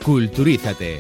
Culturízate.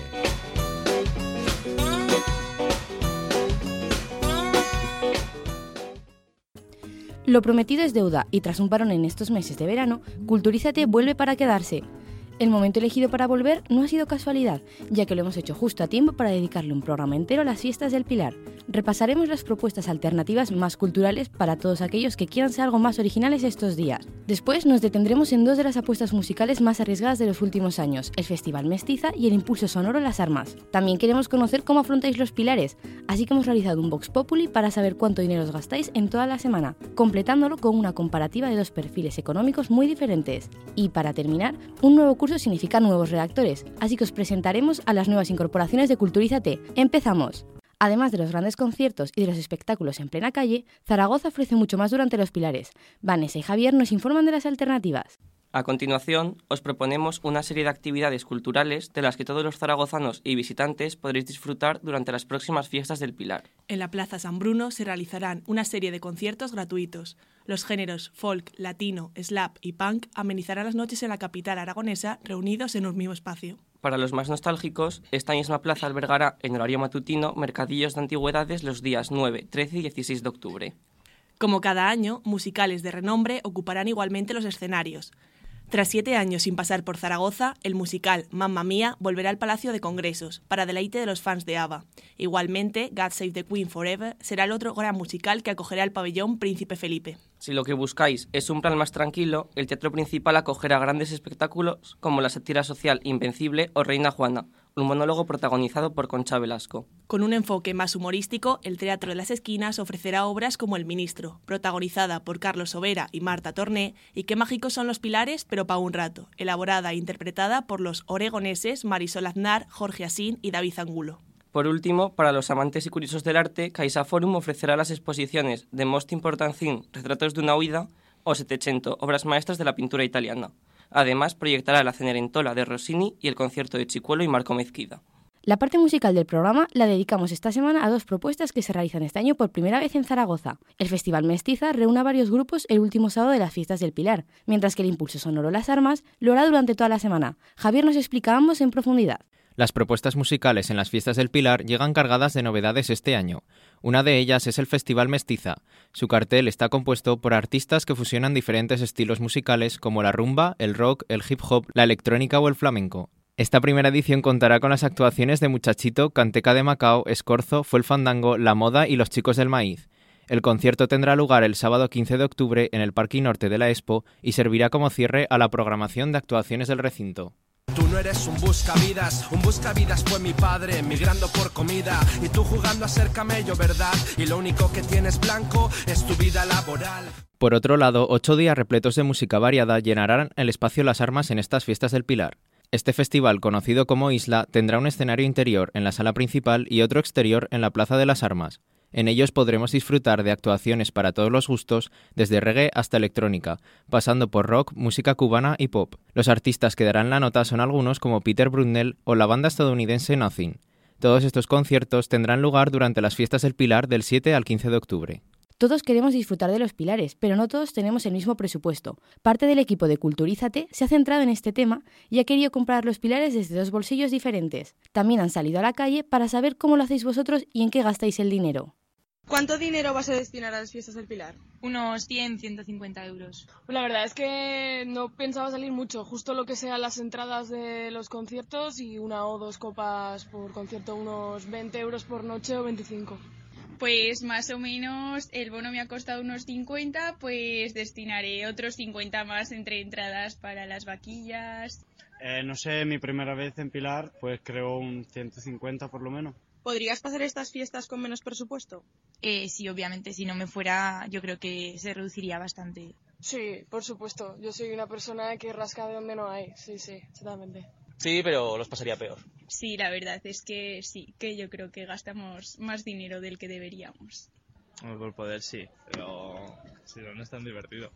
Lo prometido es deuda y tras un parón en estos meses de verano, Culturízate vuelve para quedarse. El momento elegido para volver no ha sido casualidad, ya que lo hemos hecho justo a tiempo para dedicarle un programa entero a las fiestas del Pilar. Repasaremos las propuestas alternativas más culturales para todos aquellos que quieran ser algo más originales estos días. Después nos detendremos en dos de las apuestas musicales más arriesgadas de los últimos años, el Festival Mestiza y el impulso sonoro Las Armas. También queremos conocer cómo afrontáis los Pilares, así que hemos realizado un Vox Populi para saber cuánto dinero os gastáis en toda la semana, completándolo con una comparativa de dos perfiles económicos muy diferentes. Y para terminar, un nuevo curso significa nuevos redactores, así que os presentaremos a las nuevas incorporaciones de Culturízate. ¡Empezamos! Además de los grandes conciertos y de los espectáculos en plena calle, Zaragoza ofrece mucho más durante los Pilares. Vanessa y Javier nos informan de las alternativas. A continuación, os proponemos una serie de actividades culturales de las que todos los zaragozanos y visitantes podréis disfrutar durante las próximas fiestas del Pilar. En la Plaza San Bruno se realizarán una serie de conciertos gratuitos. Los géneros folk, latino, slap y punk amenizarán las noches en la capital aragonesa reunidos en un mismo espacio. Para los más nostálgicos, esta misma plaza albergará en horario matutino mercadillos de antigüedades los días 9, 13 y 16 de octubre. Como cada año, musicales de renombre ocuparán igualmente los escenarios. Tras 7 años sin pasar por Zaragoza, el musical Mamma Mía volverá al Palacio de Congresos, para deleite de los fans de ABBA. Igualmente, God Save the Queen Forever será el otro gran musical que acogerá el pabellón Príncipe Felipe. Si lo que buscáis es un plan más tranquilo, el teatro principal acogerá grandes espectáculos como la sátira social Invencible o Reina Juana, un monólogo protagonizado por Concha Velasco. Con un enfoque más humorístico, el Teatro de las Esquinas ofrecerá obras como El Ministro, protagonizada por Carlos Sobera y Marta Torné, y Qué mágicos son los Pilares, pero pa' un rato, elaborada e interpretada por los oregoneses Marisol Aznar, Jorge Asín y David Angulo. Por último, para los amantes y curiosos del arte, Caixa Forum ofrecerá las exposiciones The Most Important Thing, Retratos de una huida, o Settecento, obras maestras de la pintura italiana. Además, proyectará la Cenerentola de Rossini y el concierto de Chicuelo y Marco Mezquida. La parte musical del programa la dedicamos esta semana a dos propuestas que se realizan este año por primera vez en Zaragoza. El Festival Mestiza reúne a varios grupos el último sábado de las fiestas del Pilar, mientras que el impulso sonoro Las Armas lo hará durante toda la semana. Javier nos explica ambos en profundidad. Las propuestas musicales en las fiestas del Pilar llegan cargadas de novedades este año. Una de ellas es el Festival Mestiza. Su cartel está compuesto por artistas que fusionan diferentes estilos musicales como la rumba, el rock, el hip hop, la electrónica o el flamenco. Esta primera edición contará con las actuaciones de Muchachito, Canteca de Macao, Escorzo, Fue el Fandango, La Moda y Los Chicos del Maíz. El concierto tendrá lugar el sábado 15 de octubre en el Parque Norte de la Expo y servirá como cierre a la programación de actuaciones del recinto. Tú no eres un buscavidas fue mi padre, migrando por comida, y tú jugando a ser camello, ¿verdad? Y lo único que tienes blanco es tu vida laboral. Por otro lado, 8 días repletos de música variada llenarán el espacio Las Armas en estas fiestas del Pilar. Este festival, conocido como Isla, tendrá un escenario interior en la sala principal y otro exterior en la Plaza de las Armas. En ellos podremos disfrutar de actuaciones para todos los gustos, desde reggae hasta electrónica, pasando por rock, música cubana y pop. Los artistas que darán la nota son algunos como Peter Brundle o la banda estadounidense Nothing. Todos estos conciertos tendrán lugar durante las fiestas del Pilar del 7 al 15 de octubre. Todos queremos disfrutar de los Pilares, pero no todos tenemos el mismo presupuesto. Parte del equipo de Culturízate se ha centrado en este tema y ha querido comprar los Pilares desde dos bolsillos diferentes. También han salido a la calle para saber cómo lo hacéis vosotros y en qué gastáis el dinero. ¿Cuánto dinero vas a destinar a las fiestas del Pilar? Unos 100-150 euros. La verdad es que no pensaba salir mucho, justo lo que sean las entradas de los conciertos y 1 o 2 copas por concierto, unos 20 euros por noche o 25. Pues más o menos el bono me ha costado unos 50, pues destinaré otros 50 más entre entradas para las vaquillas. No sé, mi primera vez en Pilar, pues creo un 150 por lo menos. ¿Podrías pasar estas fiestas con menos presupuesto? Sí, obviamente, si no me fuera, yo creo que se reduciría bastante. Sí, por supuesto. Yo soy una persona que rasca de donde no hay. Sí, totalmente. Sí, pero los pasaría peor. Sí, la verdad es que sí, que yo creo que gastamos más dinero del que deberíamos. Por poder sí, pero si no es tan divertido.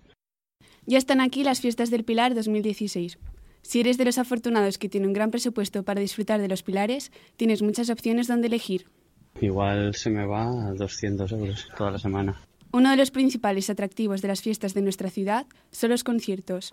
Ya están aquí las fiestas del Pilar 2016. Si eres de los afortunados que tienen un gran presupuesto para disfrutar de los Pilares, tienes muchas opciones donde elegir. Igual se me va a 200 euros toda la semana. Uno de los principales atractivos de las fiestas de nuestra ciudad son los conciertos.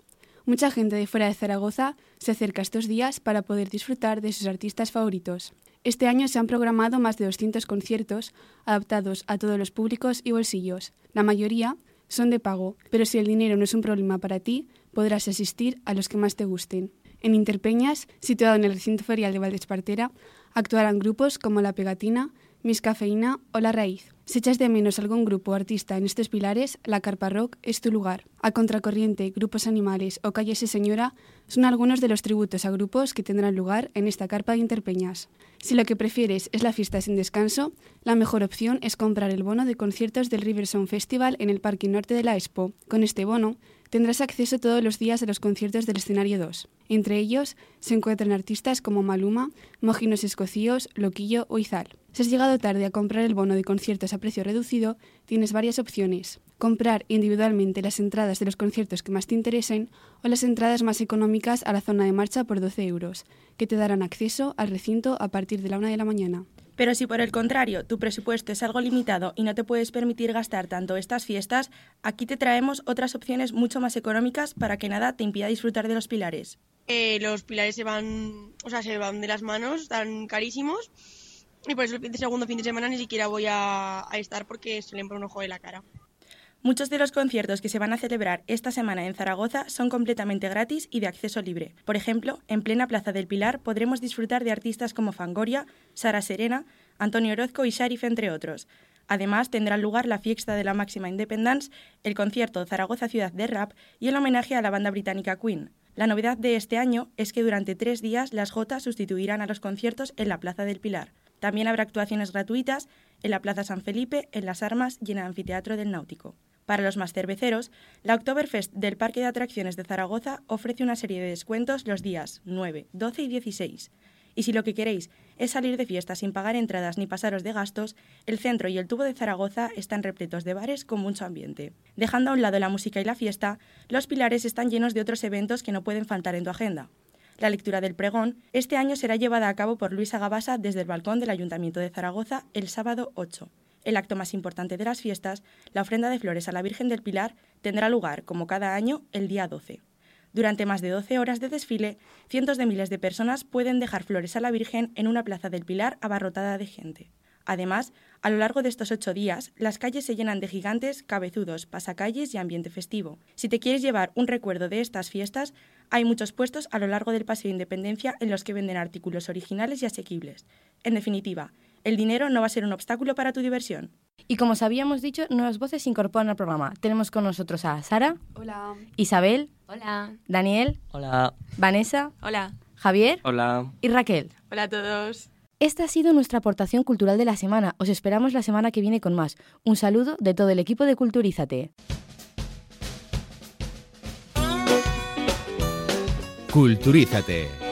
Mucha gente de fuera de Zaragoza se acerca estos días para poder disfrutar de sus artistas favoritos. Este año se han programado más de 200 conciertos adaptados a todos los públicos y bolsillos. La mayoría son de pago, pero si el dinero no es un problema para ti, podrás asistir a los que más te gusten. En Interpeñas, situado en el recinto ferial de Valdespartera, actuarán grupos como La Pegatina, Miss Cafeína o La Raíz. Si echas de menos algún grupo o artista en estos pilares, la Carpa Rock es tu lugar. A Contracorriente, Grupos Animales o Calle Sí Señora son algunos de los tributos a grupos que tendrán lugar en esta carpa de Interpeñas. Si lo que prefieres es la fiesta sin descanso, la mejor opción es comprar el bono de conciertos del Riversound Festival en el Parque Norte de la Expo. Con este bono tendrás acceso todos los días a los conciertos del escenario 2. Entre ellos se encuentran artistas como Maluma, Mojinos Escocíos, Loquillo o Izal. Si has llegado tarde a comprar el bono de conciertos a precio reducido, tienes varias opciones. Comprar individualmente las entradas de los conciertos que más te interesen o las entradas más económicas a la zona de marcha por 12 euros, que te darán acceso al recinto a partir de la 1 de la mañana. Pero si por el contrario tu presupuesto es algo limitado y no te puedes permitir gastar tanto estas fiestas, aquí te traemos otras opciones mucho más económicas para que nada te impida disfrutar de los pilares. Los pilares se van de las manos, están carísimos y por eso el segundo fin de semana ni siquiera voy a estar porque suelen por un ojo de la cara. Muchos de los conciertos que se van a celebrar esta semana en Zaragoza son completamente gratis y de acceso libre. Por ejemplo, en plena Plaza del Pilar podremos disfrutar de artistas como Fangoria, Sara Serena, Antonio Orozco y Sharif, entre otros. Además, tendrá lugar la fiesta de la máxima Independence, el concierto Zaragoza Ciudad de Rap y el homenaje a la banda británica Queen. La novedad de este año es que durante 3 días las Jotas sustituirán a los conciertos en la Plaza del Pilar. También habrá actuaciones gratuitas en la Plaza San Felipe, en Las Armas y en el Anfiteatro del Náutico. Para los más cerveceros, la Oktoberfest del Parque de Atracciones de Zaragoza ofrece una serie de descuentos los días 9, 12 y 16. Y si lo que queréis es salir de fiesta sin pagar entradas ni pasaros de gastos, el centro y el Tubo de Zaragoza están repletos de bares con mucho ambiente. Dejando a un lado la música y la fiesta, los pilares están llenos de otros eventos que no pueden faltar en tu agenda. La lectura del pregón este año será llevada a cabo por Luisa Gabasa desde el balcón del Ayuntamiento de Zaragoza el sábado 8. El acto más importante de las fiestas, la ofrenda de flores a la Virgen del Pilar, tendrá lugar, como cada año, el día 12. Durante más de 12 horas de desfile, cientos de miles de personas pueden dejar flores a la Virgen en una Plaza del Pilar abarrotada de gente. Además, a lo largo de estos 8 días, las calles se llenan de gigantes, cabezudos, pasacalles y ambiente festivo. Si te quieres llevar un recuerdo de estas fiestas, hay muchos puestos a lo largo del Paseo de Independencia en los que venden artículos originales y asequibles. En definitiva, el dinero no va a ser un obstáculo para tu diversión. Y como os habíamos dicho, nuevas voces se incorporan al programa. Tenemos con nosotros a Sara. Hola. Isabel. Hola. Daniel. Hola. Vanessa. Hola. Javier. Hola. Y Raquel. Hola a todos. Esta ha sido nuestra aportación cultural de la semana. Os esperamos la semana que viene con más. Un saludo de todo el equipo de Culturízate. Culturízate.